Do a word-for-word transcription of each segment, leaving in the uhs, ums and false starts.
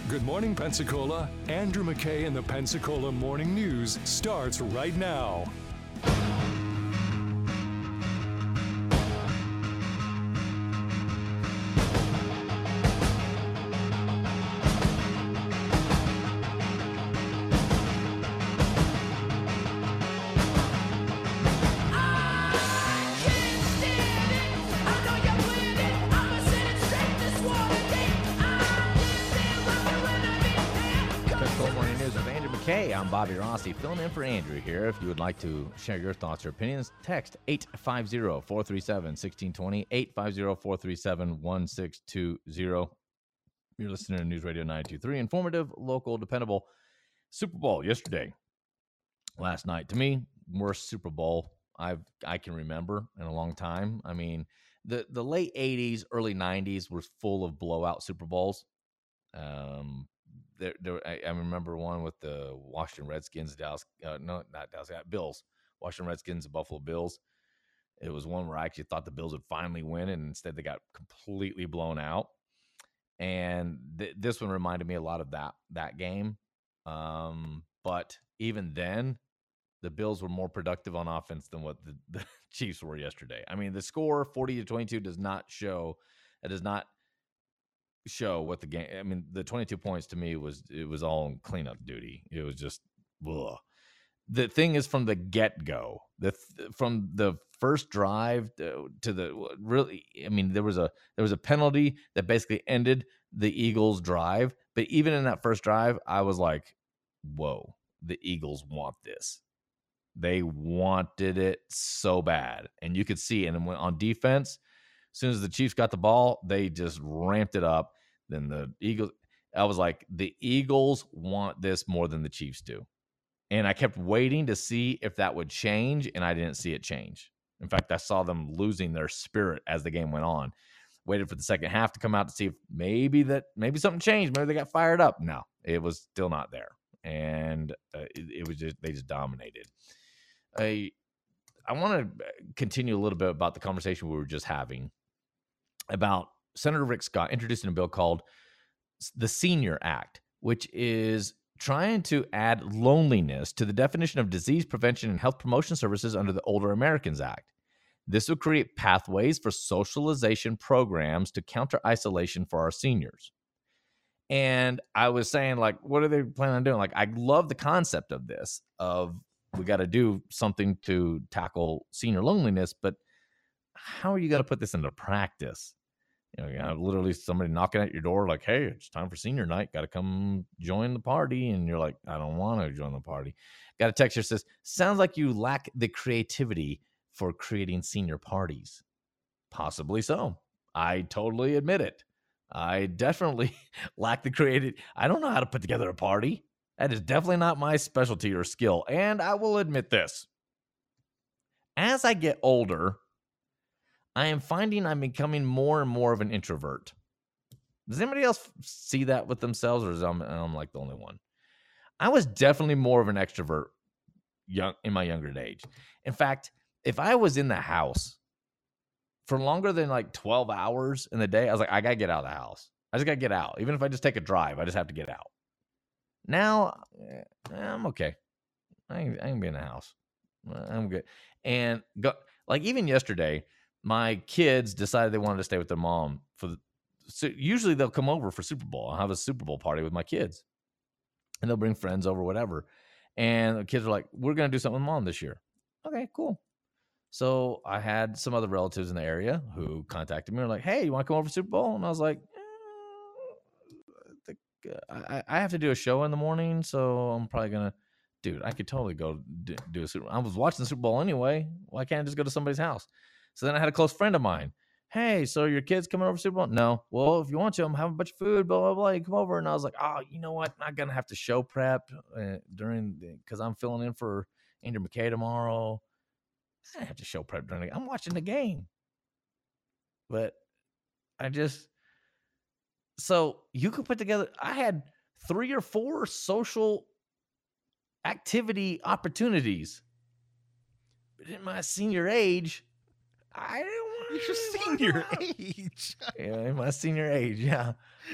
Good morning, Pensacola. Andrew McKay and the Pensacola Morning News starts right now. Hey, I'm Bobby Rossi, filling in for Andrew here. If you would like to share your thoughts or opinions, text eight five zero, four three seven, one six two zero, eight five zero, four three seven, one six two zero. You're listening to News Radio nine two three, informative, local, dependable. Super Bowl yesterday, last night. To me, worst Super Bowl I've I can remember in a long time. I mean, the, the late eighties, early nineties was full of blowout Super Bowls. Um, There, there, I, I remember one with the Washington Redskins, Dallas, uh, no, not Dallas, Bills, Washington Redskins, and Buffalo Bills. It was one where I actually thought the Bills would finally win, and instead they got completely blown out. And th- this one reminded me a lot of that that game. Um, but even then, the Bills were more productive on offense than what the, the Chiefs were yesterday. I mean, the score forty to twenty-two does not show. It does not show what the game. I mean, the twenty-two points to me was it was all cleanup duty. It was just ugh. The thing is, from the get-go, the from the first drive to, to the really, I mean, there was a there was a penalty that basically ended the Eagles' drive. But even in that first drive, I was like, "Whoa, the Eagles want this. They wanted it so bad," and you could see. And on defense, as soon as the Chiefs got the ball, they just ramped it up. Then the Eagles, I was like, the Eagles want this more than the Chiefs do. And I kept waiting to see if that would change, and I didn't see it change. In fact, I saw them losing their spirit as the game went on. Waited for the second half to come out to see if maybe that maybe something changed. Maybe they got fired up. No, it was still not there. And uh, it, it was just, they just dominated. I, I want to continue a little bit about the conversation we were just having about Senator Rick Scott introducing a bill called the Senior Act, which is trying to add loneliness to the definition of disease prevention and health promotion services under the Older Americans Act. This will create pathways for socialization programs to counter isolation for our seniors. And I was saying, like, what are they planning on doing? Like, I love the concept of this, of we got to do something to tackle senior loneliness, but how are you going to put this into practice? You know, you have literally somebody knocking at your door like, hey, it's time for senior night. Got to come join the party. And you're like, I don't want to join the party. Got a text here that says, sounds like you lack the creativity for creating senior parties. Possibly so. I totally admit it. I definitely lack the creative. I don't know how to put together a party. That is definitely not my specialty or skill. And I will admit this. As I get older, I am finding I'm becoming more and more of an introvert. Does anybody else see that with themselves, or is I'm, I'm like the only one? I was definitely more of an extrovert young in my younger age. In fact, if I was in the house for longer than like twelve hours in the day, I was like, I got to get out of the house. I just got to get out. Even if I just take a drive, I just have to get out. Now, eh, I'm okay. I can, I can be in the house. I'm good. And go, like even yesterday, my kids decided they wanted to stay with their mom for the, so usually they'll come over for Super Bowl. I'll have a Super Bowl party with my kids and they'll bring friends over, whatever. And the kids are like, we're going to do something with mom this year. Okay, cool. So I had some other relatives in the area who contacted me and were like, hey, you want to come over for Super Bowl? And I was like, eh, the, I, I have to do a show in the morning. So I'm probably going to, dude, I could totally go do, do a Super Bowl. I was watching the Super Bowl anyway. Why can't I just go to somebody's house? So then I had a close friend of mine. Hey, so your kid's coming over to Super Bowl? No. Well, if you want to, I'm having a bunch of food, blah, blah, blah. You come over. And I was like, oh, you know what? I'm not going to have to show prep uh, during, because I'm filling in for Andrew McKay tomorrow. I don't have to show prep during the game. I'm watching the game. But I just, so you could put together, I had three or four social activity opportunities. But in my senior age, I didn't want your senior age. Yeah, in my senior age, yeah.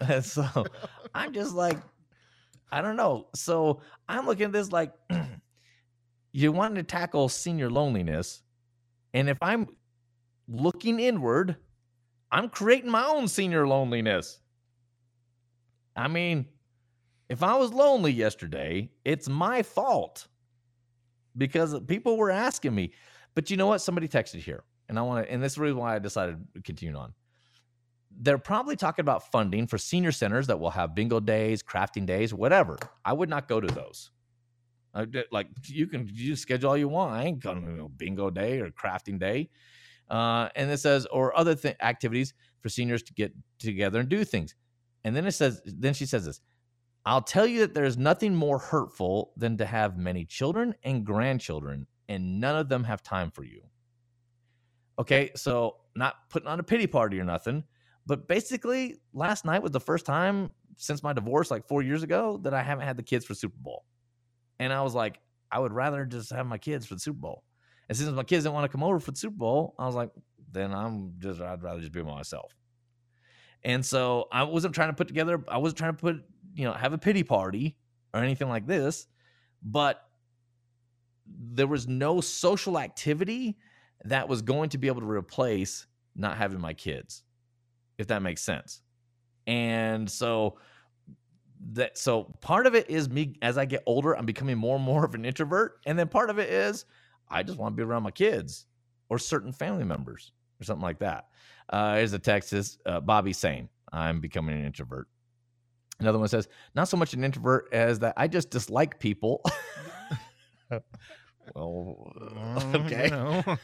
And so I'm just like, I don't know. So I'm looking at this like, you want to tackle senior loneliness. And if I'm looking inward, I'm creating my own senior loneliness. I mean, if I was lonely yesterday, it's my fault because people were asking me. But you know what? Somebody texted here, and I want to, and this is the reason why I decided to continue on. They're probably talking about funding for senior centers that will have bingo days, crafting days, whatever. I would not go to those. I, like you can you schedule all you want. I ain't going to you know, bingo day or crafting day. Uh, and it says, or other th- activities for seniors to get together and do things. And then it says, then she says this, I'll tell you that there's nothing more hurtful than to have many children and grandchildren, and none of them have time for you. Okay, so not putting on a pity party or nothing, but basically last night was the first time since my divorce, like four years ago, that I haven't had the kids for Super Bowl. And I was like, I would rather just have my kids for the Super Bowl. And since my kids didn't want to come over for the Super Bowl, I was like, then I'm just, I'd rather just be by myself. And so I wasn't trying to put together, I wasn't trying to put, you know, have a pity party or anything like this, but there was no social activity that was going to be able to replace not having my kids, if that makes sense. And so that, so part of it is me, as I get older, I'm becoming more and more of an introvert. And then part of it is, I just want to be around my kids or certain family members or something like that. Uh, here's a text, says, uh, Bobby saying, I'm becoming an introvert. Another one says, not so much an introvert as that I just dislike people. Well, okay. No.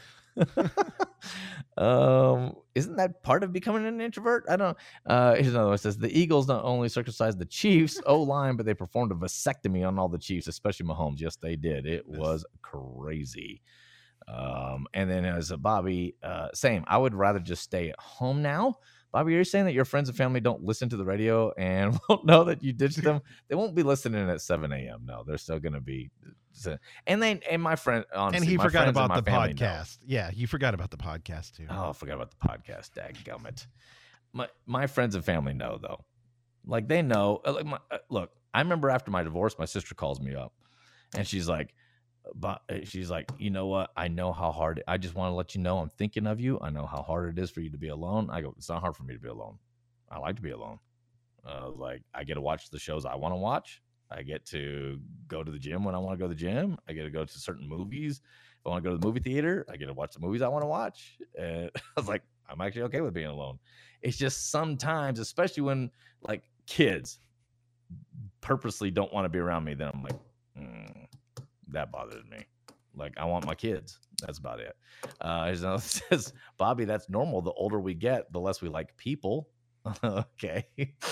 um, isn't that part of becoming an introvert? I don't. Uh, here's another one. It says the Eagles not only circumcised the Chiefs O-line, but they performed a vasectomy on all the Chiefs, especially Mahomes. Yes, they did. It was crazy. Um, and then as a Bobby, uh, same. I would rather just stay at home now. Bobby, are you saying that your friends and family don't listen to the radio and won't know that you ditched them? They won't be listening at seven a.m. No, they're still going to be. And they and my friend, honestly, and he my forgot about the podcast. Know. Yeah, you forgot about the podcast too. Oh, I forgot about the podcast. Dadgummit. My my friends and family know though. Like they know. Like my, look, I remember after my divorce, my sister calls me up, and she's like, but she's like, you know what? I know how hard. I just want to let you know I'm thinking of you. I know how hard it is for you to be alone. I go, it's not hard for me to be alone. I like to be alone. Uh, like I get to watch the shows I want to watch. I get to go to the gym when I want to go to the gym. I get to go to certain movies. If I want to go to the movie theater, I get to watch the movies I want to watch. And I was like, I'm actually okay with being alone. It's just sometimes, especially when like kids purposely don't want to be around me, then I'm like, mm, that bothers me. Like I want my kids. That's about it. Uh, it says, Bobby, that's normal. The older we get, the less we like people. Okay.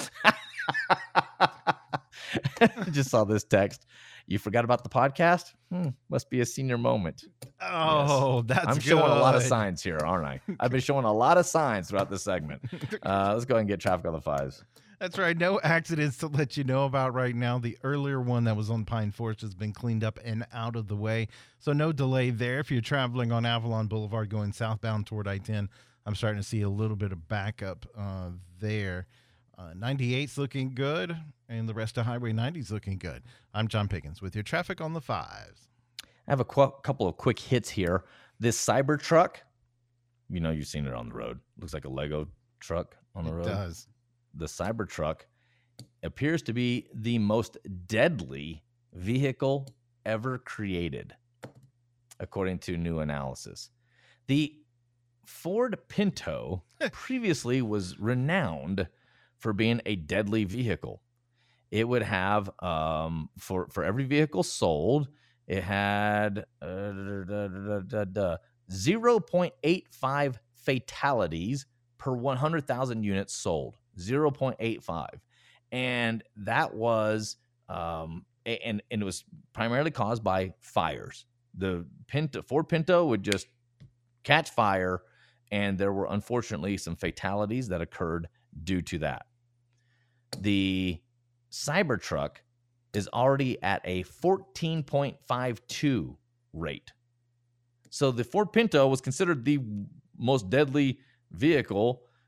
Just saw this text. You forgot about the podcast? Hmm, must be a senior moment. Oh, yes. That's I'm good. showing a lot of signs here, aren't I? I've been showing a lot of signs throughout this segment. Uh, let's go ahead and get traffic on the fives. That's right. No accidents to let you know about right now. The earlier one that was on Pine Forest has been cleaned up and out of the way. So no delay there. If you're traveling on Avalon Boulevard going southbound toward I ten, I'm starting to see a little bit of backup uh, there. Uh, ninety-eight's looking good, and the rest of Highway ninety is looking good. I'm John Pickens with your traffic on the fives. I have a qu- couple of quick hits here. This Cybertruck, you know, you've seen it on the road. Looks like a Lego truck on the road. It does. The Cybertruck appears to be the most deadly vehicle ever created, according to new analysis. The Ford Pinto previously was renowned for being a deadly vehicle. It would have, um, for, for every vehicle sold, it had uh, da, da, da, da, da, zero point eight five fatalities per one hundred thousand units sold. zero point eight five. And that was, um, and, and it was primarily caused by fires. The Pinto, Ford Pinto would just catch fire, and there were unfortunately some fatalities that occurred due to that. The Cybertruck is already at a fourteen point five two rate. So the Ford Pinto was considered the most deadly vehicle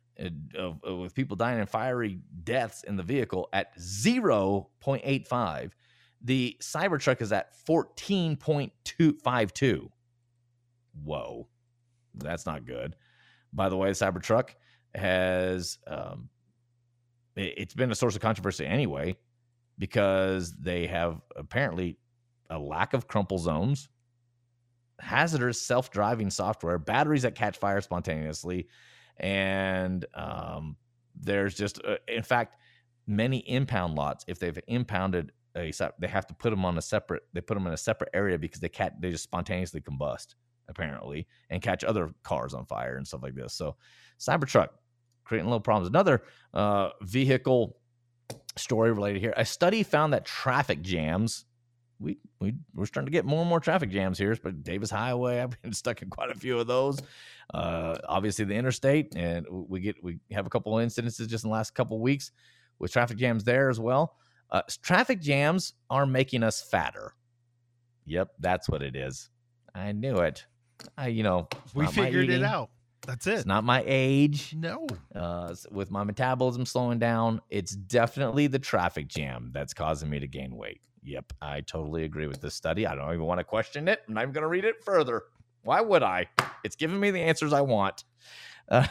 uh, uh, with people dying in fiery deaths in the vehicle at zero point eight five. The Cybertruck is at fourteen point two five two. Whoa, that's not good. By the way, the Cybertruck has um, it, it's been a source of controversy anyway, because they have apparently a lack of crumple zones, hazardous self-driving software, batteries that catch fire spontaneously, and um, there's just, uh, in fact, many impound lots, if they've impounded a, they have to put them on a separate, they put them in a separate area because they can't, they just spontaneously combust, apparently, and catch other cars on fire and stuff like this. So Cybertruck creating little problems. Another uh, vehicle story related here. A study found that traffic jams, we, we, we're starting to get more and more traffic jams here, but Davis Highway, I've been stuck in quite a few of those. Uh, obviously the interstate, and we get, we have a couple of incidences just in the last couple of weeks with traffic jams there as well. Uh, traffic jams are making us fatter. Yep, that's what it is. I knew it. I, you know, we figured it out. That's it. It's not my age. No. Uh, with my metabolism slowing down, it's definitely the traffic jam that's causing me to gain weight. Yep, I totally agree with this study. I don't even want to question it. I'm not even going to read it further. Why would I? It's giving me the answers I want. Uh,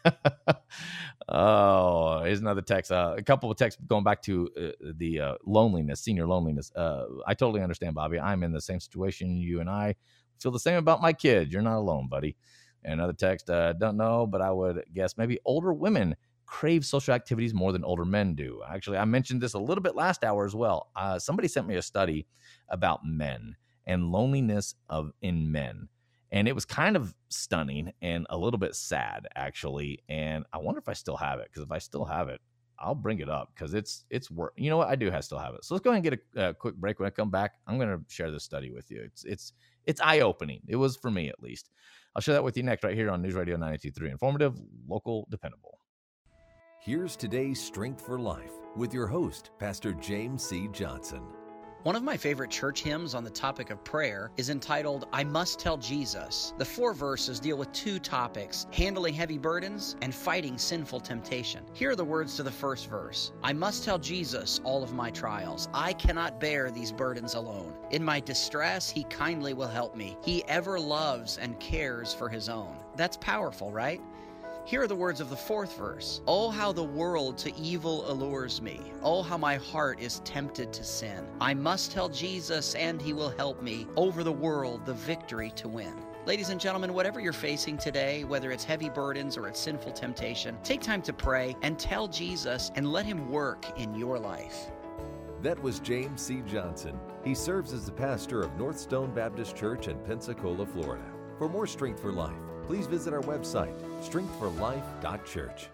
oh, here's another text. Uh, a couple of texts going back to uh, the uh, loneliness, senior loneliness. Uh, I totally understand, Bobby. I'm in the same situation. You and I feel the same about my kid. You're not alone, buddy. And another text, uh, don't know, but I would guess maybe older women crave social activities more than older men do. Actually, I mentioned this a little bit last hour as well. Uh, somebody sent me a study about men and loneliness of in men. And it was kind of stunning and a little bit sad, actually. And I wonder if I still have it, because if I still have it, I'll bring it up, because it's it's work. You know what? I do have, still have it. So let's go ahead and get a, a quick break. When I come back, I'm going to share this study with you. It's it's it's eye-opening. It was for me, at least. I'll share that with you next right here on News Radio ninety-two point three. Informative, local, dependable. Here's today's Strength for Life with your host, Pastor James C. Johnson. One of my favorite church hymns on the topic of prayer is entitled, I Must Tell Jesus. The four verses deal with two topics, handling heavy burdens and fighting sinful temptation. Here are the words to the first verse. I must tell Jesus all of my trials. I cannot bear these burdens alone. In my distress, he kindly will help me. He ever loves and cares for his own. That's powerful, right? Here are the words of the fourth verse. Oh, how the world to evil allures me. Oh, how my heart is tempted to sin. I must tell Jesus and he will help me over the world the victory to win. Ladies and gentlemen, whatever you're facing today, whether it's heavy burdens or it's sinful temptation, take time to pray and tell Jesus and let him work in your life. That was James C. Johnson. He serves as the pastor of North Stone Baptist Church in Pensacola, Florida. For more Strength for Life, please visit our website, strength for life dot church.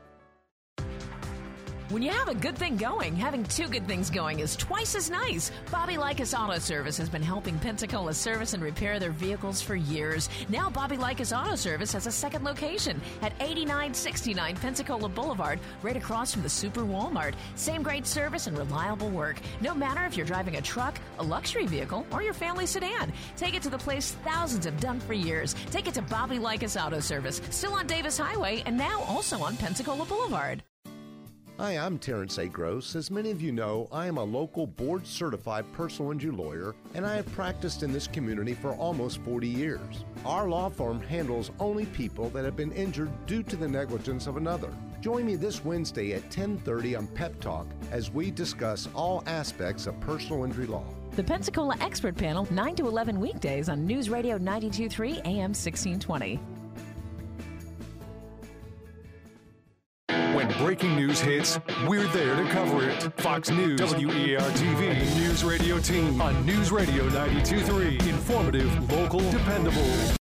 When you have a good thing going, having two good things going is twice as nice. Bobby Likas Auto Service has been helping Pensacola service and repair their vehicles for years. Now Bobby Likas Auto Service has a second location at eighty-nine sixty-nine Pensacola Boulevard, right across from the Super Walmart. Same great service and reliable work. No matter if you're driving a truck, a luxury vehicle, or your family sedan. Take it to the place thousands have done for years. Take it to Bobby Likas Auto Service, still on Davis Highway and now also on Pensacola Boulevard. Hi, I'm Terrence A. Gross. As many of you know, I am a local board-certified personal injury lawyer, and I have practiced in this community for almost forty years. Our law firm handles only people that have been injured due to the negligence of another. Join me this Wednesday at ten thirty on Pep Talk as we discuss all aspects of personal injury law. The Pensacola Expert Panel, nine to eleven weekdays on News Radio ninety-two point three A M sixteen twenty. When breaking news hits, we're there to cover it. Fox News, W E R T V, and the News Radio team on News Radio ninety-two point three. Informative, local, dependable.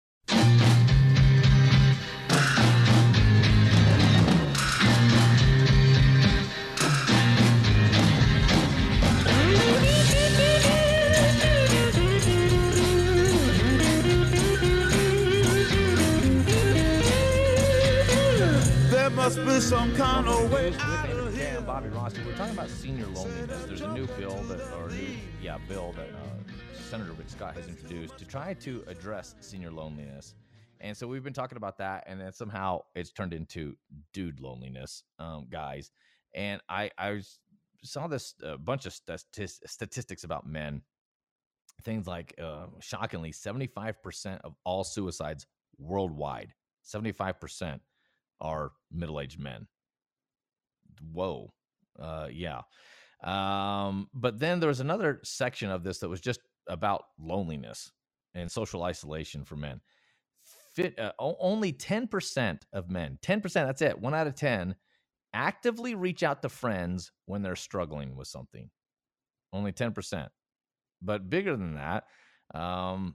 Must be some kind of way. With Andrew McKay and Bobby Rossi, we're talking about senior loneliness. There's a new bill that, or a new, yeah, bill that uh, Senator Rick Scott has introduced to try to address senior loneliness. And so we've been talking about that, and then somehow it's turned into dude loneliness, um, guys. And I, I was, saw this a uh, bunch of st- statistics about men. Things like, uh, shockingly, seventy-five percent of all suicides worldwide, seventy-five percent are middle-aged men. Whoa. Uh, yeah. Um, but then there was another section of this that was just about loneliness and social isolation for men. Fit, uh, only ten percent of men, ten percent, that's it, one out of ten, actively reach out to friends when they're struggling with something. Only ten percent. But bigger than that, um,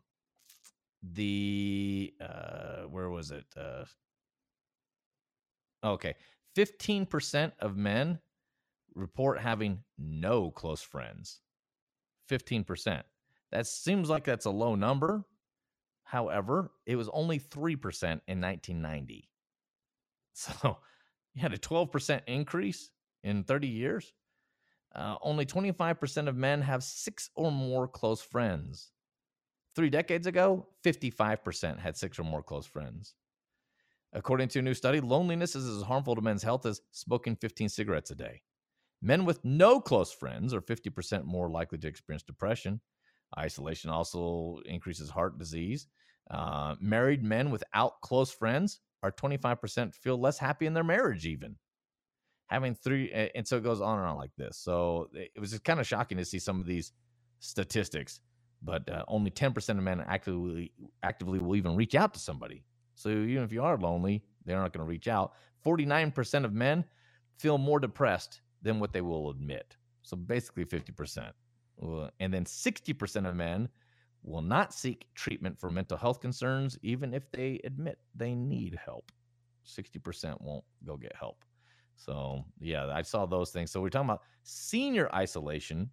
the, uh, where was it? Uh, okay. fifteen percent of men report having no close friends. fifteen percent. That seems like that's a low number. However, it was only three percent in nineteen ninety. So you had a twelve percent increase in thirty years. Uh, only twenty-five percent of men have six or more close friends. Three decades ago, fifty-five percent had six or more close friends. According to a new study, loneliness is as harmful to men's health as smoking fifteen cigarettes a day. Men with no close friends are fifty percent more likely to experience depression. Isolation also increases heart disease. Uh, married men without close friends are twenty-five percent feel less happy in their marriage even. Having three, and so it goes on and on like this. So it was just kind of shocking to see some of these statistics, but uh, only ten percent of men actively actively will even reach out to somebody. So even if you are lonely, they're not going to reach out. forty-nine percent of men feel more depressed than what they will admit. So basically fifty percent. And then sixty percent of men will not seek treatment for mental health concerns, even if they admit they need help. sixty percent won't go get help. So, yeah, I saw those things. So we're talking about senior isolation,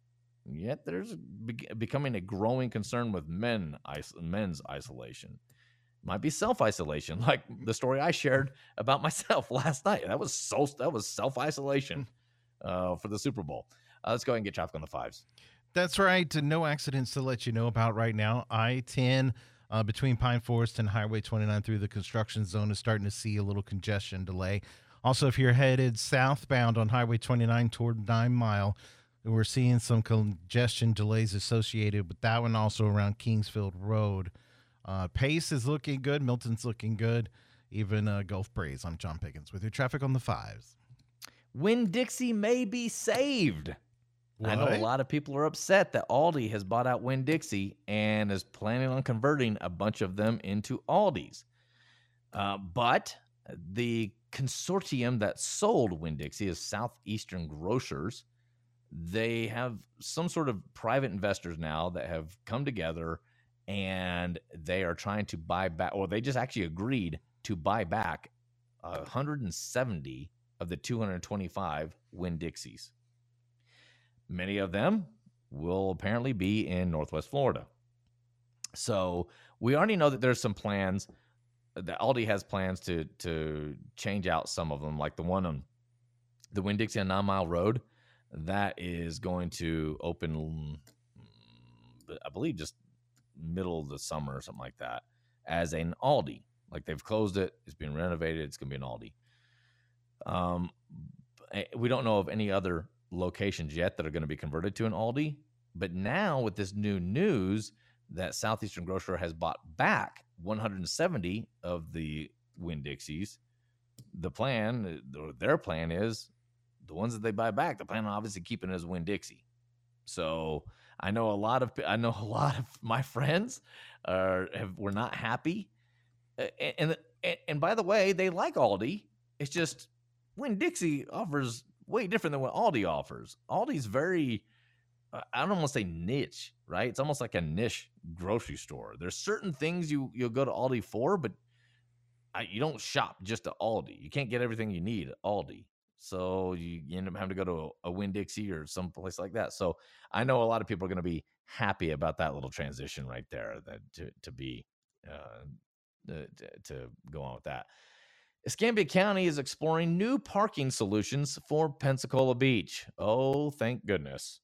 yet there's be- becoming a growing concern with men is- men's isolation. Might be self-isolation, like the story I shared about myself last night. That was so that was self-isolation uh, for the Super Bowl. Uh, let's go ahead and get traffic on the fives. That's right. No accidents to let you know about right now. I ten uh, between Pine Forest and Highway twenty-nine through the construction zone is starting to see a little congestion delay. Also, if you're headed southbound on Highway twenty-nine toward Nine Mile, we're seeing some congestion delays associated with that one, also around Kingsfield Road. Uh, Pace is looking good. Milton's looking good. Even uh, Gulf Breeze. I'm John Pickens with your traffic on the fives. Winn-Dixie may be saved. What? I know a lot of people are upset that Aldi has bought out Winn-Dixie and is planning on converting a bunch of them into Aldis. Uh, but the consortium that sold Winn-Dixie is Southeastern Grocers. They have some sort of private investors now that have come together, and they are trying to buy back, or they just actually agreed to buy back one hundred seventy of the two hundred twenty-five Winn-Dixies. Many of them will apparently be in Northwest Florida. So we already know that there's some plans. That Aldi has plans to to change out some of them, like the one on the Winn-Dixie on Nine Mile Road. That is going to open, I believe, just middle of the summer or something like that, as an Aldi. Like they've closed it, it's been renovated, it's going to be an Aldi. Um, we don't know of any other locations yet that are going to be converted to an Aldi, but now with this new news that Southeastern Grocer has bought back one hundred seventy of the Winn-Dixies, the plan, their plan is the ones that they buy back, the plan on obviously keeping it as Winn-Dixie. So I know a lot of I know a lot of my friends are have were not happy, and and, and by the way, they like Aldi. It's just Winn-Dixie offers way different than what Aldi offers. Aldi's very, I don't want to say niche, right? It's almost like a niche grocery store. There's certain things you you'll go to Aldi for, but I, you don't shop just at Aldi. You can't get everything you need at Aldi. So you, you end up having to go to a, a Winn-Dixie or someplace like that. So I know a lot of people are going to be happy about that little transition right there, that to, to be, uh, to, to go on with that. Escambia County is exploring new parking solutions for Pensacola Beach. Oh, thank goodness.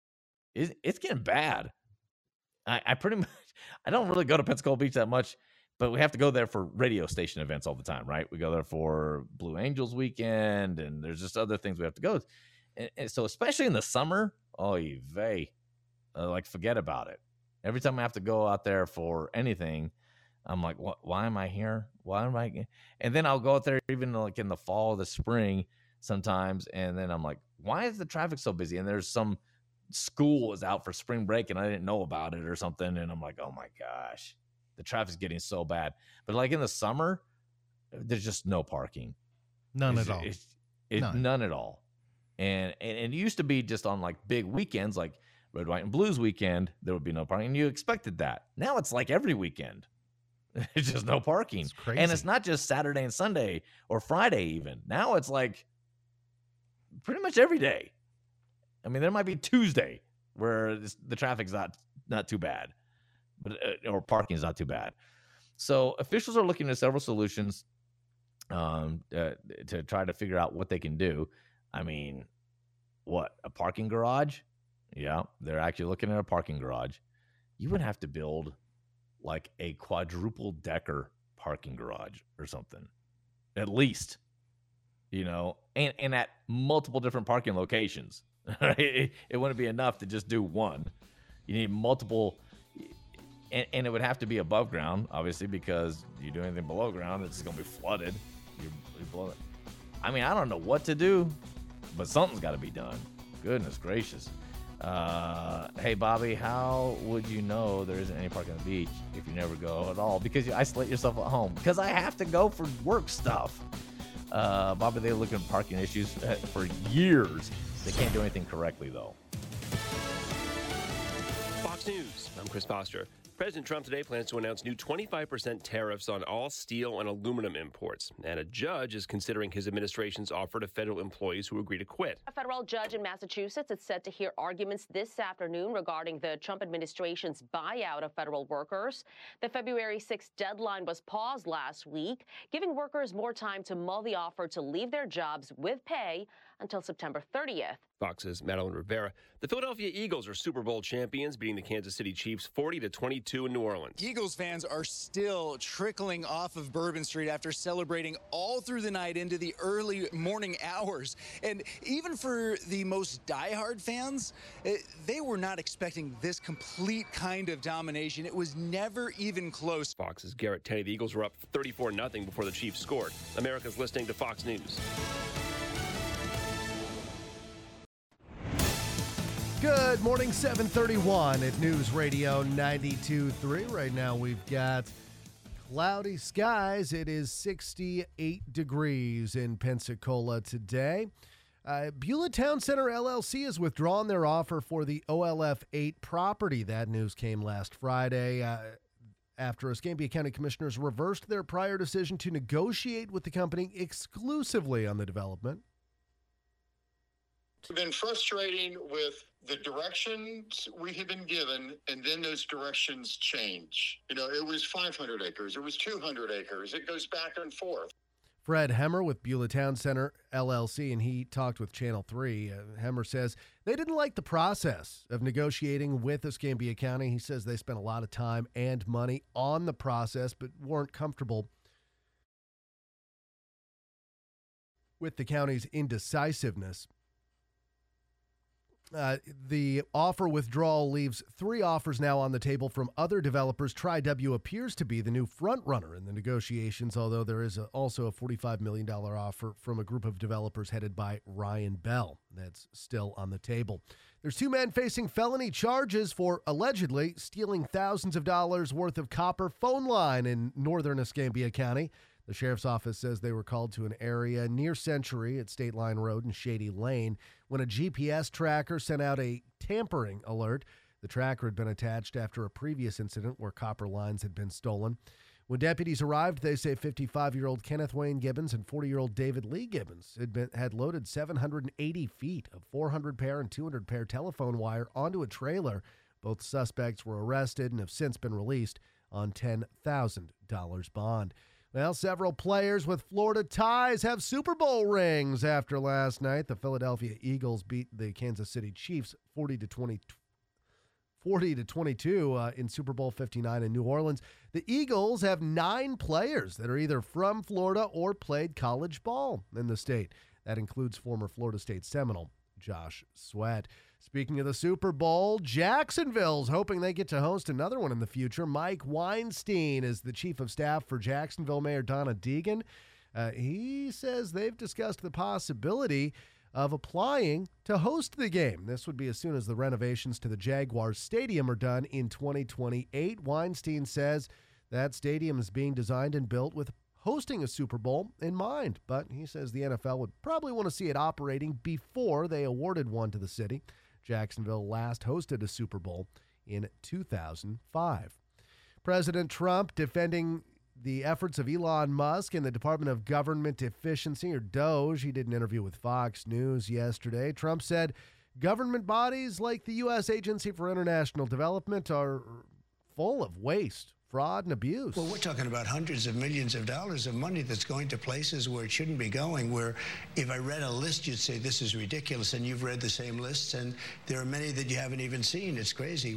It's, it's getting bad. I, I pretty much, I don't really go to Pensacola Beach that much. but we have to go there for radio station events all the time, right? We go there for Blue Angels weekend, and there's just other things we have to go. And, and so especially in the summer, oh, vey, uh, like forget about it. Every time I have to go out there for anything, I'm like, what, why am I here? Why am I? And then I'll go out there even like in the fall or the spring sometimes. And then I'm like, why is the traffic so busy? And there's some school is out for spring break and I didn't know about it or something. And I'm like, oh my gosh, the traffic's getting so bad. But like in the summer, there's just no parking. None it's, at all. It's, it's none. none at all. And, and and it used to be just on like big weekends, like Red, White, and Blues weekend, there would be no parking. And you expected that. Now it's like every weekend. It's just no parking. It's crazy. And it's not just Saturday and Sunday or Friday even. Now it's like pretty much every day. I mean, there might be Tuesday where this, the traffic's not not too bad, but uh, or parking is not too bad. So officials are looking at several solutions um, uh, to try to figure out what they can do. I mean, what, a parking garage? Yeah, they're actually looking at a parking garage. You would have to build like a quadruple decker parking garage or something, at least, you know, and, and at multiple different parking locations. it, it wouldn't be enough to just do one. You need multiple, and, and it would have to be above ground, obviously, because you do anything below ground, it's going to be flooded. You're, you're below it. I mean, I don't know what to do, but something's got to be done. Goodness gracious. Uh, hey, Bobby, how would you know there isn't any parking on the beach if you never go at all? Because you isolate yourself at home. Because I have to go for work stuff. Uh, Bobby, they look at parking issues for years. They can't do anything correctly, though. Fox News. I'm Chris Foster. President Trump today plans to announce new twenty-five percent tariffs on all steel and aluminum imports. And a judge is considering his administration's offer to federal employees who agree to quit. A federal judge in Massachusetts is set to hear arguments this afternoon regarding the Trump administration's buyout of federal workers. The February sixth deadline was paused last week, giving workers more time to mull the offer to leave their jobs with pay until September thirtieth. Fox's Madeline Rivera. The Philadelphia Eagles are Super Bowl champions, beating the Kansas City Chiefs forty to twenty-two in New Orleans. Eagles fans are still trickling off of Bourbon Street after celebrating all through the night into the early morning hours. And even for the most diehard fans, it, they were not expecting this complete kind of domination. It was never even close. Fox's Garrett Tenney. The Eagles were up thirty-four nothing before the Chiefs scored. America's listening to Fox News. Good morning, seven thirty-one at News Radio ninety-two point three. Right now we've got cloudy skies. It is sixty-eight degrees in Pensacola today. Uh, Beulah Town Center L L C has withdrawn their offer for the O L F eight property. That news came last Friday uh, after Escambia County Commissioners reversed their prior decision to negotiate with the company exclusively on the development. It's been frustrating with the directions we have been given, and then those directions change. You know, it was five hundred acres, it was two hundred acres. It goes back and forth. Fred Hemmer with Beulah Town Center L L C, and he talked with Channel three. Uh, Hemmer says they didn't like the process of negotiating with Escambia County. He says they spent a lot of time and money on the process, but weren't comfortable with the county's indecisiveness. Uh, the offer withdrawal leaves three offers now on the table from other developers. Tri-W appears to be the new front-runner in the negotiations, although there is a, also a forty-five million dollars offer from a group of developers headed by Ryan Bell that's still on the table. There's two men facing felony charges for allegedly stealing thousands of dollars worth of copper phone line in northern Escambia County. The sheriff's office says they were called to an area near Century at State Line Road and Shady Lane when a G P S tracker sent out a tampering alert. The tracker had been attached after a previous incident where copper lines had been stolen. When deputies arrived, they say fifty-five-year-old Kenneth Wayne Gibbons and forty-year-old David Lee Gibbons had been had loaded seven hundred eighty feet of four hundred pair and two hundred pair telephone wire onto a trailer. Both suspects were arrested and have since been released on ten thousand dollars bond. Well, several players with Florida ties have Super Bowl rings after last night. The Philadelphia Eagles beat the Kansas City Chiefs forty to twenty, forty to twenty-two uh, in Super Bowl fifty-nine in New Orleans. The Eagles have nine players that are either from Florida or played college ball in the state. That includes former Florida State Seminole Josh Sweat. Speaking of the Super Bowl, Jacksonville's hoping they get to host another one in the future. Mike Weinstein is the chief of staff for Jacksonville Mayor Donna Deegan. Uh, he says they've discussed the possibility of applying to host the game. This would be as soon as the renovations to the Jaguars Stadium are done in twenty twenty-eight. Weinstein says that stadium is being designed and built with hosting a Super Bowl in mind, but he says the N F L would probably want to see it operating before they awarded one to the city. Jacksonville last hosted a Super Bowl in two thousand five. President Trump defending the efforts of Elon Musk and the Department of Government Efficiency, or DOGE. He did an interview with Fox News yesterday. Trump said government bodies like the U S Agency for International Development are full of waste, fraud, and abuse. Well, we're talking about hundreds of millions of dollars of money that's going to places where it shouldn't be going, where if I read a list, you'd say this is ridiculous, and you've read the same lists, and there are many that you haven't even seen. It's crazy.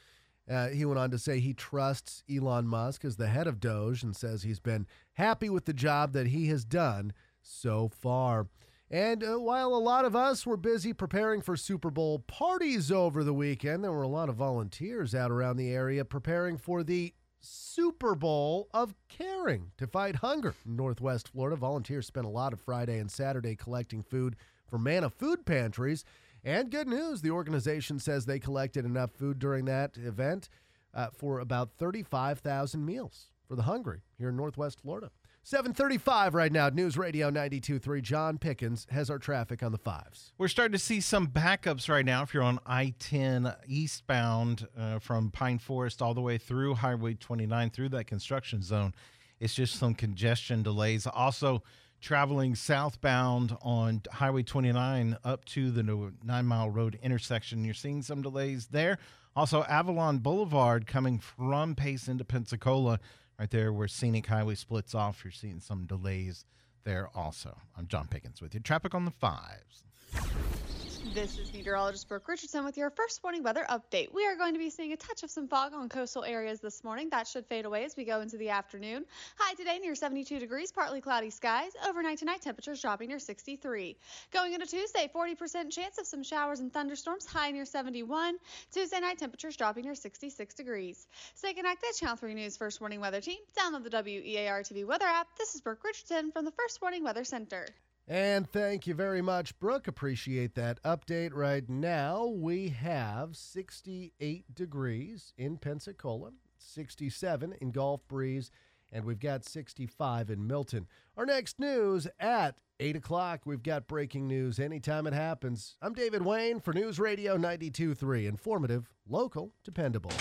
Uh, he went on to say he trusts Elon Musk as the head of DOGE and says he's been happy with the job that he has done so far. And uh, while a lot of us were busy preparing for Super Bowl parties over the weekend, there were a lot of volunteers out around the area preparing for the Super Bowl of Caring to fight hunger. In Northwest Florida, volunteers spent a lot of Friday and Saturday collecting food for Manna food pantries. And good news, the organization says they collected enough food during that event uh, for about thirty-five thousand meals for the hungry here in Northwest Florida. seven thirty-five right now, News Radio ninety-two point three. John Pickens has our traffic on the fives. We're starting to see some backups right now if you're on I ten eastbound uh, from Pine Forest all the way through Highway twenty-nine through that construction zone. It's just some congestion delays. Also, traveling southbound on Highway twenty-nine up to the Nine Mile Road intersection, you're seeing some delays there. Also, Avalon Boulevard coming from Pace into Pensacola, right there where Scenic Highway splits off, you're seeing some delays there also. I'm John Pickens with you. Traffic on the fives. This is meteorologist Brooke Richardson with your first morning weather update. We are going to be seeing a touch of some fog on coastal areas this morning. That should fade away as we go into the afternoon. High today near seventy-two degrees, partly cloudy skies. Overnight tonight, temperatures dropping near sixty-three. Going into Tuesday, forty percent chance of some showers and thunderstorms, high near seventy-one. Tuesday night, temperatures dropping near sixty-six degrees. Stay connected, Channel three News First Morning Weather Team. Download the W E A R T V weather app. This is Brooke Richardson from the First Morning Weather Center. And thank you very much, Brooke. Appreciate that update. Right now, we have sixty-eight degrees in Pensacola, sixty-seven in Gulf Breeze, and we've got sixty-five in Milton. Our next news at eight o'clock, we've got breaking news anytime it happens. I'm David Wayne for News Radio ninety-two point three. Informative, local, dependable.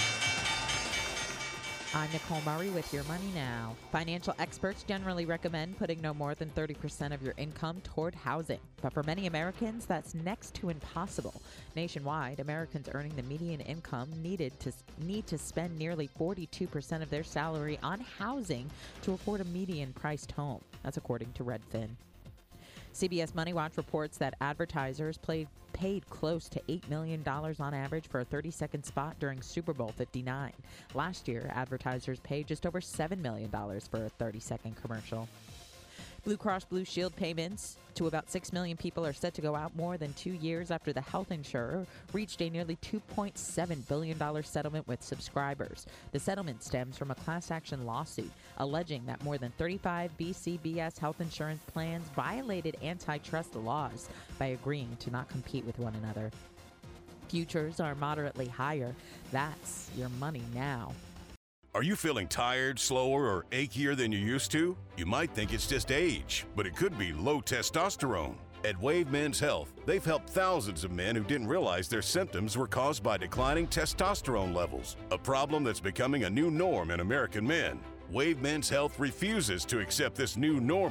I'm Nicole Murray with Your Money Now. Financial experts generally recommend putting no more than thirty percent of your income toward housing. But for many Americans, that's next to impossible. Nationwide, Americans earning the median income needed to need to spend nearly forty-two percent of their salary on housing to afford a median-priced home. That's according to Redfin. C B S Money Watch reports that advertisers played, paid close to eight million dollars on average for a thirty-second spot during Super Bowl fifty-nine. Last year, advertisers paid just over seven million dollars for a thirty-second commercial. Blue Cross Blue Shield payments to about six million people are set to go out more than two years after the health insurer reached a nearly two point seven billion dollars settlement with subscribers. The settlement stems from a class action lawsuit alleging that more than thirty-five B C B S health insurance plans violated antitrust laws by agreeing to not compete with one another. Futures are moderately higher. That's your money now. Are you feeling tired, slower, or achier than you used to? You might think it's just age, but it could be low testosterone. At Wave Men's Health, they've helped thousands of men who didn't realize their symptoms were caused by declining testosterone levels, a problem that's becoming a new norm in American men. Wave Men's Health refuses to accept this new normal.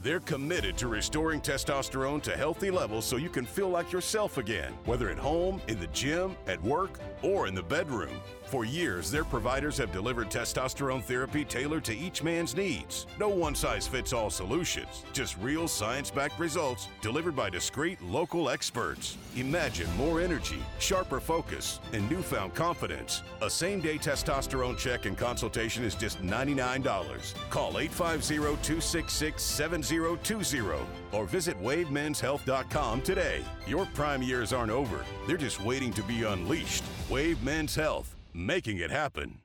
They're committed to restoring testosterone to healthy levels so you can feel like yourself again, whether at home, in the gym, at work, or in the bedroom. For years, their providers have delivered testosterone therapy tailored to each man's needs. No one-size-fits-all solutions, just real science-backed results delivered by discreet local experts. Imagine more energy, sharper focus, and newfound confidence. A same-day testosterone check and consultation is just ninety-nine dollars. Call eight five zero, two six six, seven zero two zero or visit wave mens health dot com today. Your prime years aren't over. They're just waiting to be unleashed. Wave Men's Health, making it happen.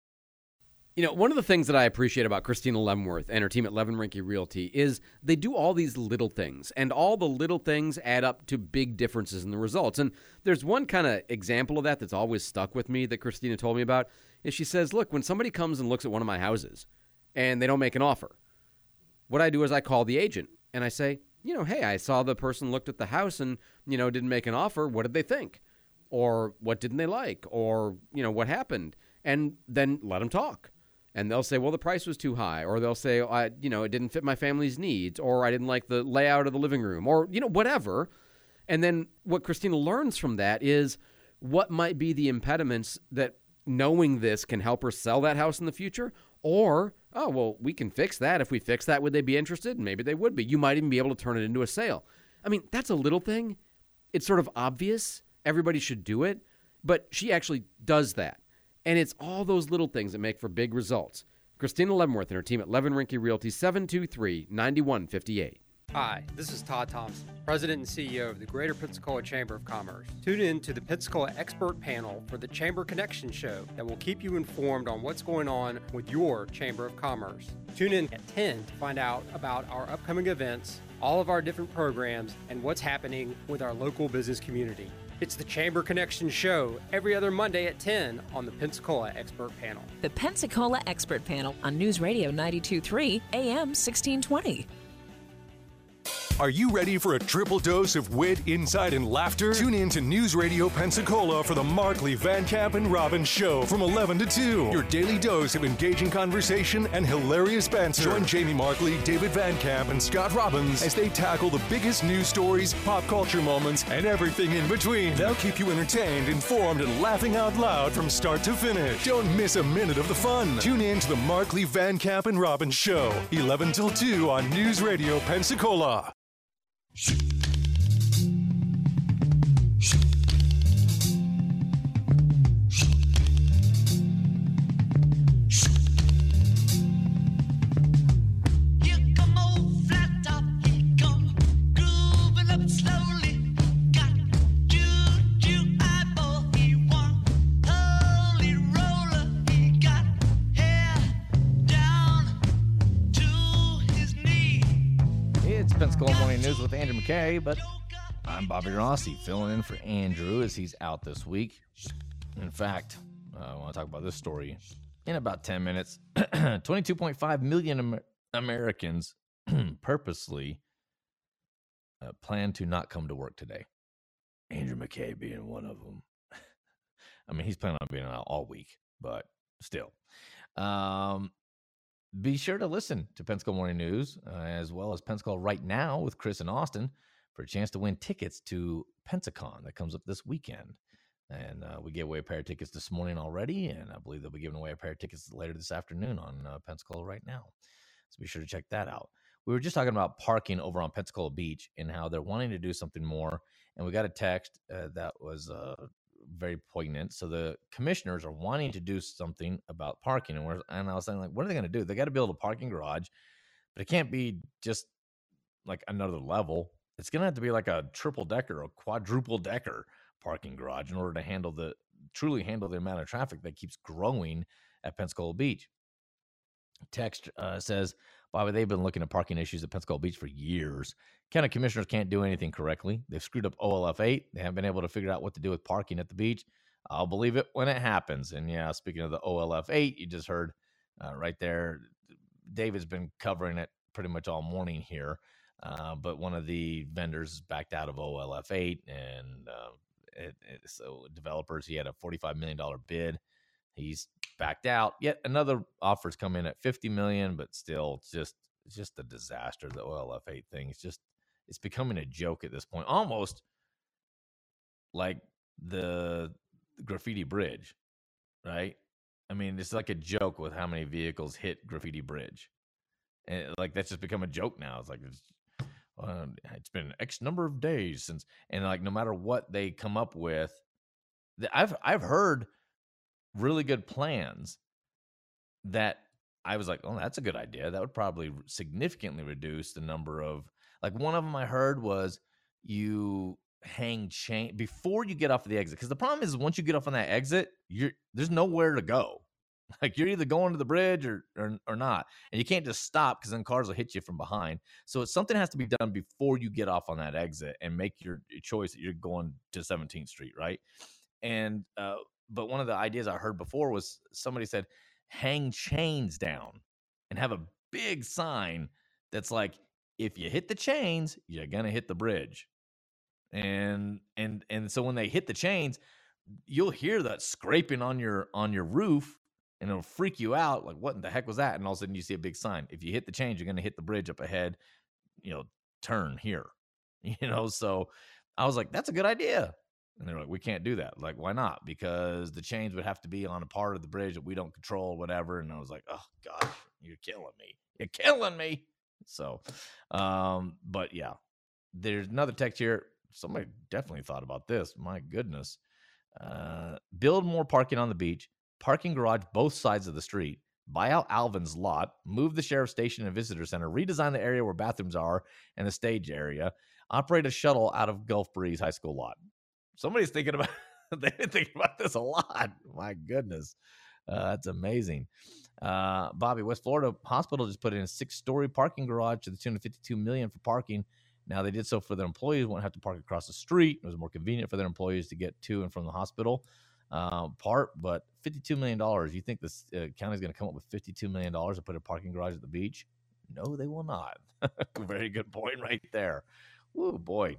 You know, one of the things that I appreciate about Christina Leavenworth and her team at Levin Rinke Realty is they do all these little things, and all the little things add up to big differences in the results. And there's one kind of example of that that's always stuck with me that Christina told me about, is she says, look, when somebody comes and looks at one of my houses and they don't make an offer, what I do is I call the agent and I say, you know, hey, I saw the person looked at the house and, you know, didn't make an offer. What did they think? Or what didn't they like? Or, you know, what happened? And then let them talk. And they'll say, well, the price was too high. Or they'll say, I, you know, it didn't fit my family's needs. Or I didn't like the layout of the living room. Or, you know, whatever. And then what Christina learns from that is what might be the impediments that knowing this can help her sell that house in the future. Or, oh, well, we can fix that. If we fix that, would they be interested? Maybe they would be. You might even be able to turn it into a sale. I mean, that's a little thing. It's sort of obvious. Everybody should do it. But she actually does that. And it's all those little things that make for big results. Christina Leavenworth and her team at Levin Rinke Realty, seven two three, nine one five eight. Hi, this is Todd Thompson, President and C E O of the Greater Pensacola Chamber of Commerce. Tune in to the Pensacola Expert Panel for the Chamber Connection Show that will keep you informed on what's going on with your Chamber of Commerce. Tune in at ten to find out about our upcoming events, all of our different programs, and what's happening with our local business community. It's the Chamber Connection Show every other Monday at ten on the Pensacola Expert Panel. The Pensacola Expert Panel on News Radio ninety-two point three A M sixteen twenty. Are you ready for a triple dose of wit, insight, and laughter? Tune in to News Radio Pensacola for the Markley, Van Camp, and Robbins Show from eleven to two. Your daily dose of engaging conversation and hilarious banter. Join Jamie Markley, David Van Camp, and Scott Robbins as they tackle the biggest news stories, pop culture moments, and everything in between. They'll keep you entertained, informed, and laughing out loud from start to finish. Don't miss a minute of the fun. Tune in to the Markley, Van Camp, and Robbins Show, eleven till two on News Radio Pensacola. Pensacola Morning News with Andrew McKay, but I'm Bobby Rossi filling in for Andrew as he's out this week. In fact, uh, I want to talk about this story in about ten minutes. twenty-two point five million Amer- Americans purposely uh, plan to not come to work today. Andrew McKay being one of them. I mean, he's planning on being out all week, but still. Um, Be sure to listen to Pensacola Morning News, uh, as well as Pensacola Right Now with Chris and Austin for a chance to win tickets to Pensacon that comes up this weekend. And uh, we gave away a pair of tickets this morning already, and I believe they'll be giving away a pair of tickets later this afternoon on uh, Pensacola Right Now. So be sure to check that out. We were just talking about parking over on Pensacola Beach and how they're wanting to do something more, and we got a text uh, that was uh, very poignant. So the commissioners are wanting to do something about parking, and we're and I was saying, like, what are they going to do? They got to build a parking garage, but it can't be just like another level. It's going to have to be like a triple decker or quadruple decker parking garage in order to handle the truly handle the amount of traffic that keeps growing at Pensacola Beach. Text uh, says, Bobby, they've been looking at parking issues at Pensacola Beach for years. County commissioners can't do anything correctly. They've screwed up O L F eight. They haven't been able to figure out what to do with parking at the beach. I'll believe it when it happens. And yeah, speaking of the O L F eight, you just heard uh, right there, David's been covering it pretty much all morning here. Uh, but one of the vendors backed out of O L F eight, and uh, it, it, so developers, he had a forty-five million dollars bid. He's backed out. Yet another offer's come in at fifty million dollars, but still, it's just it's just a disaster. The O L F eight thing. It's just it's becoming a joke at this point, almost like the Graffiti Bridge, right? I mean, it's like a joke with how many vehicles hit Graffiti Bridge, and like that's just become a joke now. It's like it's, uh, it's been X number of days since, and like no matter what they come up with, I've I've heard really good plans that I was like, oh, that's a good idea. That would probably significantly reduce the number of, like one of them I heard was you hang chain before you get off of the exit. Because the problem is once you get off on that exit, you're there's nowhere to go. Like you're either going to the bridge or or, or not. And you can't just stop because then cars will hit you from behind. So it's something has to be done before you get off on that exit and make your choice that you're going to seventeenth Street, right? And uh, but one of the ideas I heard before was somebody said, hang chains down and have a big sign that's like, if you hit the chains, you're going to hit the bridge. And, and, and so when they hit the chains, you'll hear that scraping on your, on your roof and it'll freak you out. Like, what in the heck was that? And all of a sudden you see a big sign. If you hit the chains, you're going to hit the bridge up ahead, you know, turn here, you know? So I was like, that's a good idea. And they're like, we can't do that. Like, why not? Because the chains would have to be on a part of the bridge that we don't control, whatever. And I was like, oh, gosh, you're killing me. You're killing me. So, um, but yeah, there's another text here. Somebody definitely thought about this. My goodness. Uh, build more parking on the beach, parking garage both sides of the street, buy out Alvin's lot, move the sheriff's station and visitor center, redesign the area where bathrooms are and the stage area, operate a shuttle out of Gulf Breeze High School lot. Somebody's thinking about they've been thinking about this a lot. My goodness. Uh, that's amazing. Uh, Bobby, West Florida Hospital just put in a six-story parking garage to the tune of fifty-two million dollars for parking. Now they did so for their employees, won't have to park across the street. It was more convenient for their employees to get to and from the hospital uh, part, but fifty-two million dollars. You think this uh, county is going to come up with fifty-two million dollars to put a parking garage at the beach? No, they will not. Very good point right there. Woo, boy.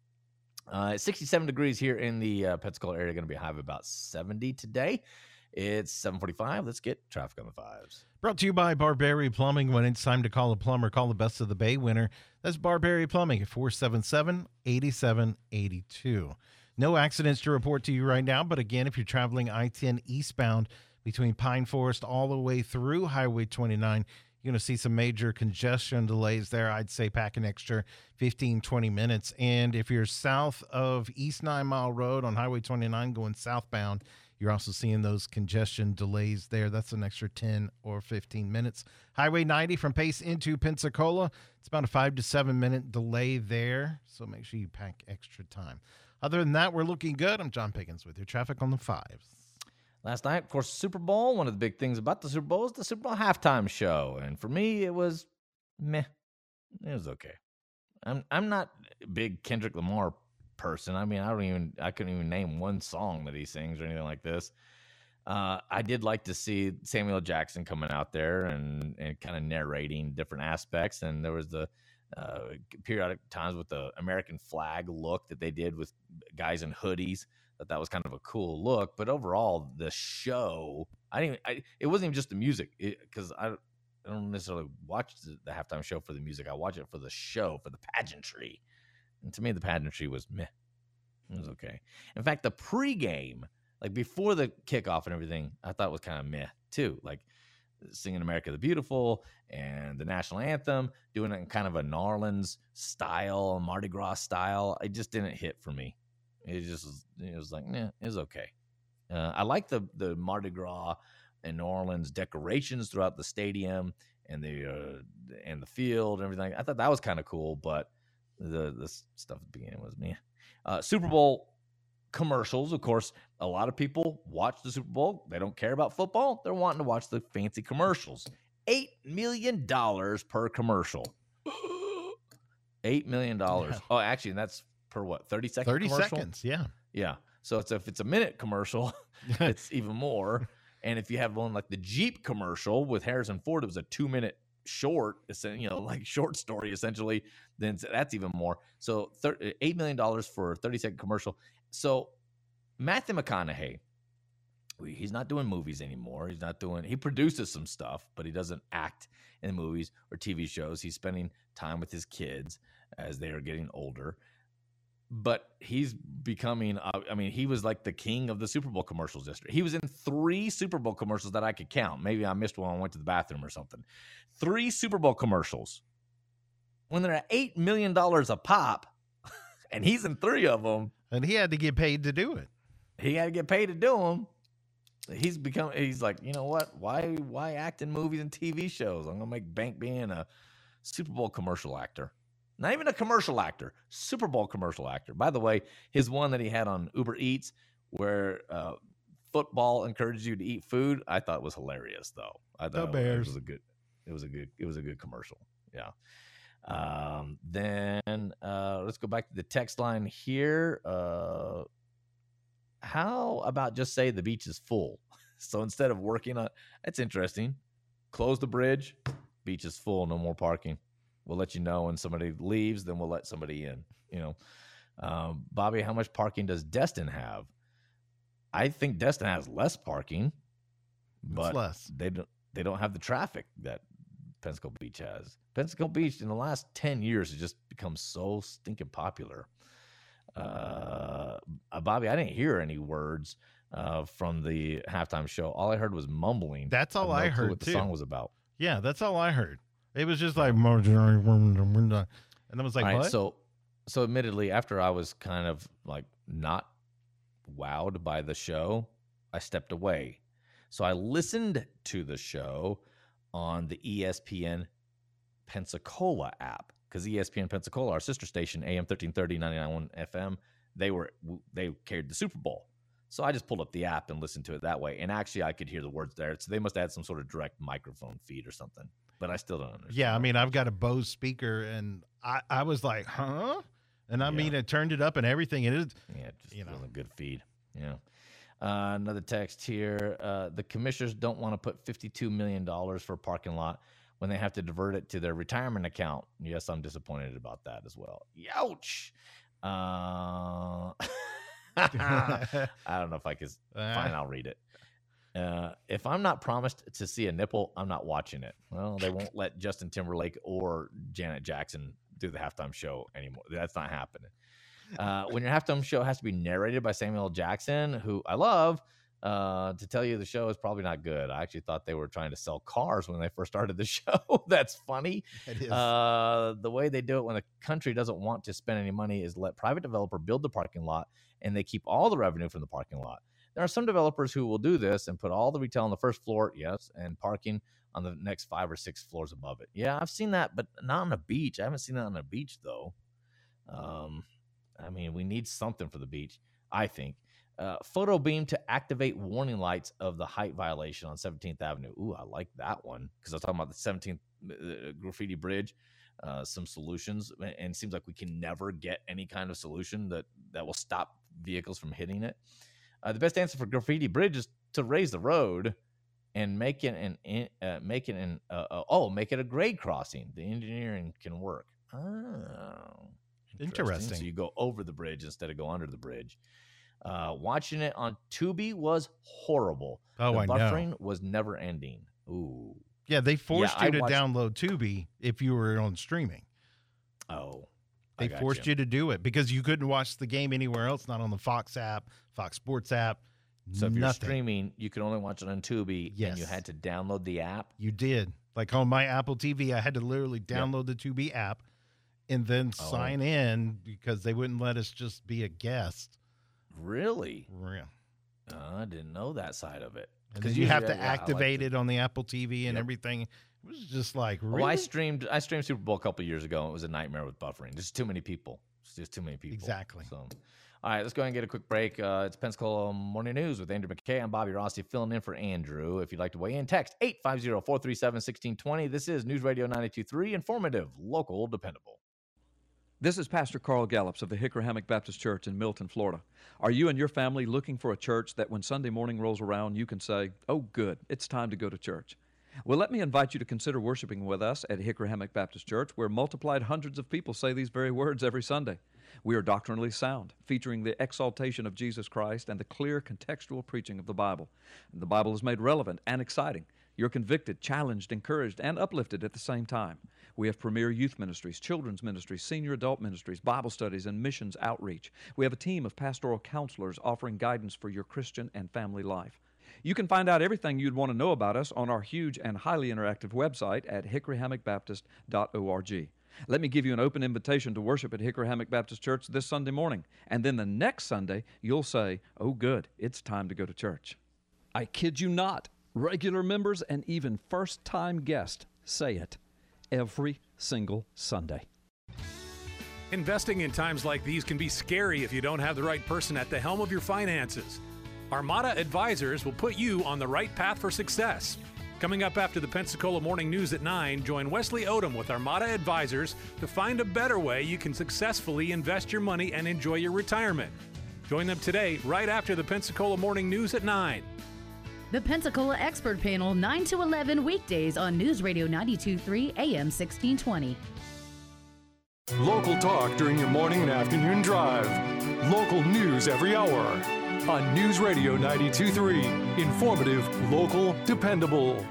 Uh, sixty-seven degrees here in the uh, Pensacola area. Going to be a high of about seventy today. It's seven forty-five. Let's get traffic on the fives. Brought to you by Barberi Plumbing. When it's time to call a plumber, call the Best of the Bay winner. That's Barberi Plumbing at four seven seven, eight seven eight two. No accidents to report to you right now, but again, if you're traveling I ten eastbound between Pine Forest all the way through Highway twenty-nine, you're going to see some major congestion delays there. I'd say pack an extra fifteen, twenty minutes. And if you're south of East Nine Mile Road on Highway twenty-nine going southbound, you're also seeing those congestion delays there. That's an extra ten or fifteen minutes. Highway ninety from Pace into Pensacola, it's about a five to seven minute delay there. So make sure you pack extra time. Other than that, we're looking good. I'm John Pickens with your traffic on the fives. Last night, of course, Super Bowl. One of the big things about the Super Bowl is the Super Bowl halftime show. And for me, it was meh. It was okay. I'm I'm not a big Kendrick Lamar person. I mean, I don't even, I couldn't even name one song that he sings or anything like this. Uh, I did like to see Samuel L. Jackson coming out there and, and kind of narrating different aspects. And there was the uh, periodic times with the American flag look that they did with guys in hoodies. That that was kind of a cool look, but overall the show, I didn't. I, it wasn't even just the music, because I, I don't necessarily watch the, the halftime show for the music. I watch it for the show, for the pageantry, and to me the pageantry was meh. It was okay. In fact, the pregame, like before the kickoff and everything, I thought was kind of meh too. Like singing "America the Beautiful" and the national anthem, doing it in kind of a New Orleans style, Mardi Gras style. It just didn't hit for me. It just was, it was like, nah, it was okay. Uh, I like the the Mardi Gras and New Orleans decorations throughout the stadium and the uh, and the field and everything. I thought that was kind of cool, but the the stuff at the beginning was meh. Uh, Super Bowl commercials, of course, a lot of people watch the Super Bowl. They don't care about football. They're wanting to watch the fancy commercials. Eight million dollars per commercial. Eight million dollars. Oh, actually, that's per what, thirty seconds thirty commercial? seconds, yeah. Yeah. So it's if it's a minute commercial, it's even more. And if you have one like the Jeep commercial with Harrison Ford, it was a two minute short, you know, like short story essentially, then that's even more. So eight million dollars for a thirty second commercial. So Matthew McConaughey We, he's not doing movies anymore. He's not doing. He produces some stuff, but he doesn't act in movies or T V shows. He's spending time with his kids as they are getting older. But he's becoming, uh, I mean, he was like the king of the Super Bowl commercials yesterday. He was in three Super Bowl commercials that I could count. Maybe I missed one when I went to the bathroom or something. Three Super Bowl commercials. When they're at eight million dollars a pop, and he's in three of them. And he had to get paid to do it. He had to get paid to do them. He's become, he's like, you know what? Why, why act in movies and T V shows? I'm going to make bank being a Super Bowl commercial actor. Not even a commercial actor, Super Bowl commercial actor. By the way, his one that he had on Uber Eats where uh, football encouraged you to eat food, I thought was hilarious though. I thought the Bears. it was a good, it was a good, it was a good commercial. Yeah. Um, then uh, let's go back to the text line here. Uh, how about just say the beach is full? So instead of working on, that's interesting. Close the bridge, beach is full, no more parking. We'll let you know when somebody leaves, then we'll let somebody in, you know. Um, Bobby, how much parking does Destin have? I think Destin has less parking, but it's less. they don't they don't have the traffic that Pensacola Beach has. Pensacola Beach in the last ten years has just become so stinking popular. Uh, Bobby, I didn't hear any words uh, from the halftime show. All I heard was mumbling. That's all I, I have no clue heard what the too. song was about. Yeah, that's all I heard. It was just like, and I was like, All right, what? So, so admittedly, after I was kind of like not wowed by the show, I stepped away. So I listened to the show on the E S P N Pensacola app because E S P N Pensacola, our sister station, A M thirteen thirty, ninety-nine point one F M, they were they carried the Super Bowl. So I just pulled up the app and listened to it that way. And actually, I could hear the words there. So they must add some sort of direct microphone feed or something. But I still don't understand. Yeah, I mean, I've got a Bose speaker, and I, I was like, huh? And I yeah. mean, it turned it up and everything. It is, yeah, it just you know, wasn't a good feed. Yeah. Uh, another text here. Uh, the commissioners don't want to put fifty-two million dollars for a parking lot when they have to divert it to their retirement account. Yes, I'm disappointed about that as well. Youch. Uh, I don't know if I can. Fine, I'll read it. Uh, if I'm not promised to see a nipple, I'm not watching it. Well, they won't let Justin Timberlake or Janet Jackson do the halftime show anymore. That's not happening. Uh, when your halftime show has to be narrated by Samuel L. Jackson, who I love, uh, to tell you the show is probably not good. I actually thought they were trying to sell cars when they first started the show. That's funny. It is. Uh, the way they do it when the country doesn't want to spend any money is let private developer build the parking lot, and they keep all the revenue from the parking lot. There are some developers who will do this and put all the retail on the first floor, yes, and parking on the next five or six floors above it. Yeah, I've seen that, but not on a beach. I haven't seen that on a beach, though. Um, I mean, we need something for the beach, I think. Uh, photo beam to activate warning lights of the height violation on seventeenth Avenue. Ooh, I like that one because I was talking about the seventeenth uh, graffiti bridge. Uh, some solutions, and it seems like we can never get any kind of solution that, that will stop vehicles from hitting it. Uh, the best answer for graffiti bridge is to raise the road and make it an uh, make it an uh, uh, oh make it a grade crossing. The engineering can work. Oh, interesting. Interesting. So you go over the bridge instead of go under the bridge. Uh, watching it on Tubi was horrible. Oh, the I know. buffering was never ending. Ooh. Yeah, they forced Yeah, you I to watched- download Tubi if you were on streaming. Oh. They I got forced you. to do it because you couldn't watch the game anywhere else, not on the Fox app, Fox Sports app. So if you're nothing. streaming, you could only watch it on Tubi, Yes. and you had to download the app. You did. Like on my Apple T V, I had to literally download the Tubi app and then Oh. sign in because they wouldn't let us just be a guest. Really? Yeah. Uh, I didn't know that side of it. And 'Cause then you have usually to I- I like activate to- it on the Apple T V and Yep. everything. It was just like, Oh, really? I streamed. I streamed Super Bowl a couple years ago, and it was a nightmare with buffering. There's too many people. It's just too many people. Exactly. So, all right, let's go ahead and get a quick break. Uh, it's Pensacola Morning News with Andrew McKay. I'm Bobby Rossi, filling in for Andrew. If you'd like to weigh in, text eight five zero, four three seven, one six two zero. This is News Radio ninety-two point three, informative, local, dependable. This is Pastor Carl Gallups of the Hickory Hammock Baptist Church in Milton, Florida. Are you and your family looking for a church that when Sunday morning rolls around, you can say, oh, good, it's time to go to church? Well, let me invite you to consider worshiping with us at Hickory Hammock Baptist Church, where multiplied hundreds of people say these very words every Sunday. We are doctrinally sound, featuring the exaltation of Jesus Christ and the clear contextual preaching of the Bible. The Bible is made relevant and exciting. You're convicted, challenged, encouraged, and uplifted at the same time. We have premier youth ministries, children's ministries, senior adult ministries, Bible studies, and missions outreach. We have a team of pastoral counselors offering guidance for your Christian and family life. You can find out everything you'd want to know about us on our huge and highly interactive website at hickory hammock baptist dot org. Let me give you an open invitation to worship at Hickory Hammock Baptist Church this Sunday morning, and then the next Sunday you'll say, "Oh good, it's time to go to church." I kid you not. Regular members and even first-time guests say it every single Sunday. Investing in times like these can be scary if you don't have the right person at the helm of your finances. Armada Advisors will put you on the right path for success. Coming up after the Pensacola Morning News at nine, join Wesley Odom with Armada Advisors to find a better way you can successfully invest your money and enjoy your retirement. Join them today, right after the Pensacola Morning News at nine. The Pensacola Expert Panel, nine to eleven weekdays on News Radio ninety-two point three A M sixteen twenty. Local talk during your morning and afternoon drive. Local news every hour. On News Radio ninety-two point three. Informative, local, dependable.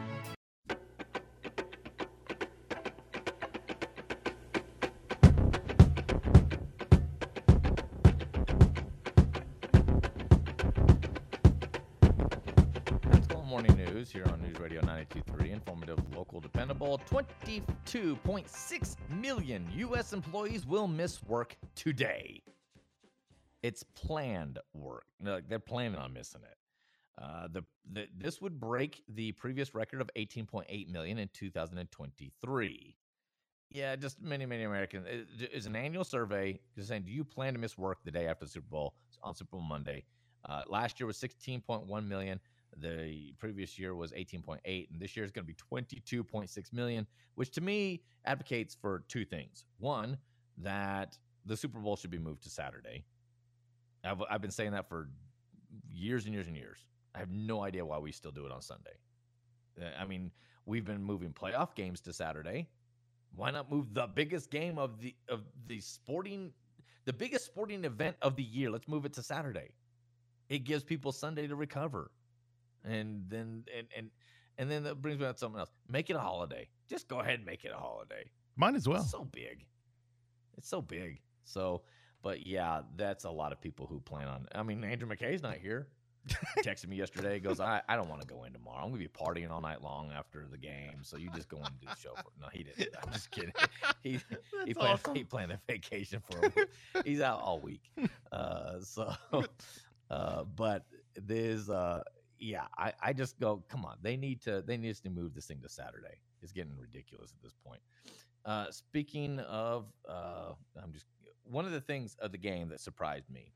Morning News here on News Radio ninety-two point three. Informative, local, dependable. twenty-two point six million U S employees will miss work today. It's planned work. No, they're planning on missing it. Uh, the, the this would break the previous record of eighteen point eight million in two thousand twenty-three. Yeah, just many, many Americans. It is an annual survey just saying, do you plan to miss work the day after the Super Bowl on Super Bowl Monday? Uh, last year was sixteen point one million. The previous year was eighteen point eight, and this year is going to be twenty-two point six million, which to me advocates for two things. One, that the Super Bowl should be moved to Saturday. I've, I've been saying that for years and years and years. I have no idea why we still do it on Sunday. I mean, we've been moving playoff games to Saturday. Why not move the biggest game of the of the sporting, the biggest sporting event of the year? Let's move it to Saturday. It gives people Sunday to recover. And then and, and and then that brings me to something else. Make it a holiday. Just go ahead and make it a holiday. Might as well. It's so big. It's so big. So, but yeah, that's a lot of people who plan on. I mean, Andrew McKay's not here. He texted me yesterday. He goes, I, I don't want to go in tomorrow. I'm gonna be partying all night long after the game. So you just go in and do the show. For No, he didn't. I'm just kidding. He he planned, awesome. he planned a vacation for a week. He's out all week. Uh, so, uh, but there's uh. Yeah, I, I just go, come on. They need to they need to move this thing to Saturday. It's getting ridiculous at this point. Uh, speaking of, uh, I'm just one of the things of the game that surprised me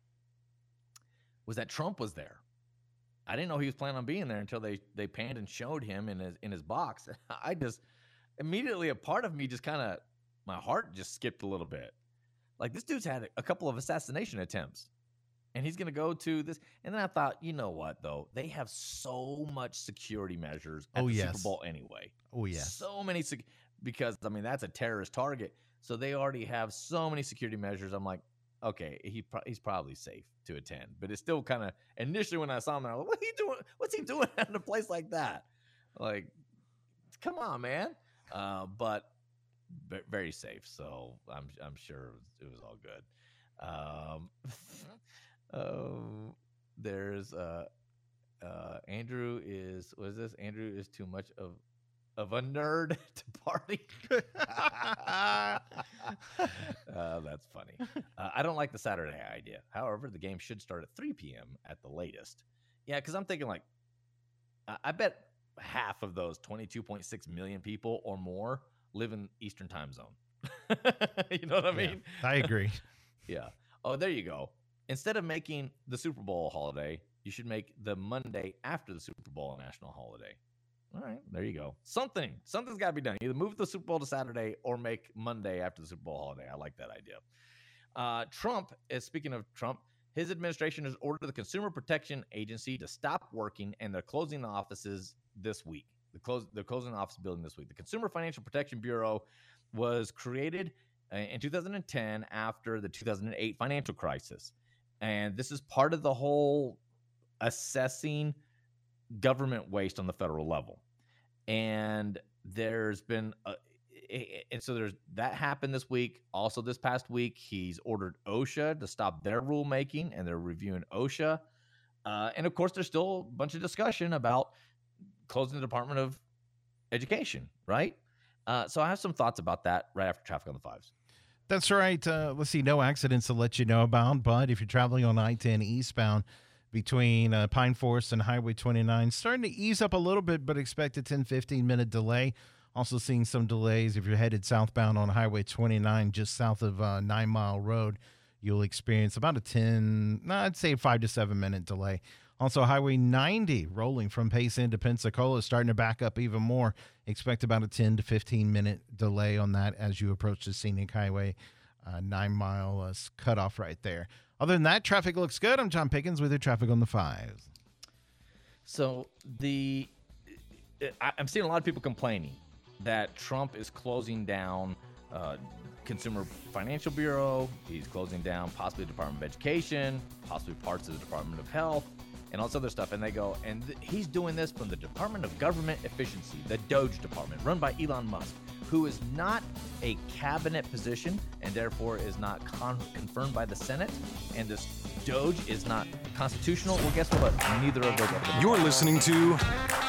was that Trump was there. I didn't know he was planning on being there until they they panned and showed him in his in his box. I just immediately a part of me just kind of my heart just skipped a little bit. Like this dude's had a couple of assassination attempts. And he's going to go to this. And then I thought, you know what, though? They have so much security measures at oh, the yes. Super Bowl anyway. Oh, yes. So many, sec- because, I mean, that's a terrorist target. So they already have so many security measures. I'm like, okay, he pro- he's probably safe to attend. But it's still kind of, initially when I saw him, I was like, what are you doing? What's he doing at a place like that? Like, come on, man. Uh, but b- very safe. So I'm I'm sure it was, it was all good. Um Um, there's uh, uh, Andrew is what is this? Andrew is too much of of a nerd to party. uh, that's funny. Uh, I don't like the Saturday idea. However, the game should start at three p.m. at the latest. Yeah, because I'm thinking like, I, I bet half of those twenty-two point six million people or more live in Eastern time zone. You know what I mean? Yeah, I agree. Yeah. Oh, there you go. Instead of making the Super Bowl a holiday, you should make the Monday after the Super Bowl a national holiday. All right, there you go. Something. Something's got to be done. Either move the Super Bowl to Saturday or make Monday after the Super Bowl holiday. I like that idea. Uh, Trump, is speaking of Trump, his administration has ordered the Consumer Protection Agency to stop working, and they're closing the offices this week. The close, they're closing the office building this week. The Consumer Financial Protection Bureau was created in two thousand ten after the two thousand eight financial crisis. And this is part of the whole assessing government waste on the federal level. And there's been, a, and so there's that happened this week. Also this past week, he's ordered OSHA to stop their rulemaking, and they're reviewing OSHA. Uh, and of course, there's still a bunch of discussion about closing the Department of Education, right? Uh, so I have some thoughts about that right after Traffic on the Fives. That's right. Uh, let's see, no accidents to let you know about, but if you're traveling on I ten eastbound between uh, Pine Forest and Highway twenty-nine, starting to ease up a little bit, but expect a ten, fifteen minute delay. Also seeing some delays if you're headed southbound on Highway twenty-nine, just south of uh, Nine Mile Road. You'll experience about a ten, no, I'd say five to seven minute delay. Also, Highway ninety rolling from Payson to Pensacola, starting to back up even more. Expect about a ten to fifteen minute delay on that as you approach the scenic highway, uh, nine mile uh, cutoff right there. Other than that, traffic looks good. I'm John Pickens with your Traffic on the Fives. So the I, I'm seeing a lot of people complaining that Trump is closing down uh, Consumer Financial Bureau. He's closing down possibly the Department of Education, possibly parts of the Department of Health, and all this other stuff. And they go, and th- he's doing this from the Department of Government Efficiency, the DOGE department, run by Elon Musk, who is not a cabinet position and therefore is not con- confirmed by the Senate. And this DOGE is not constitutional. Well, guess what? Neither of those. You're listening to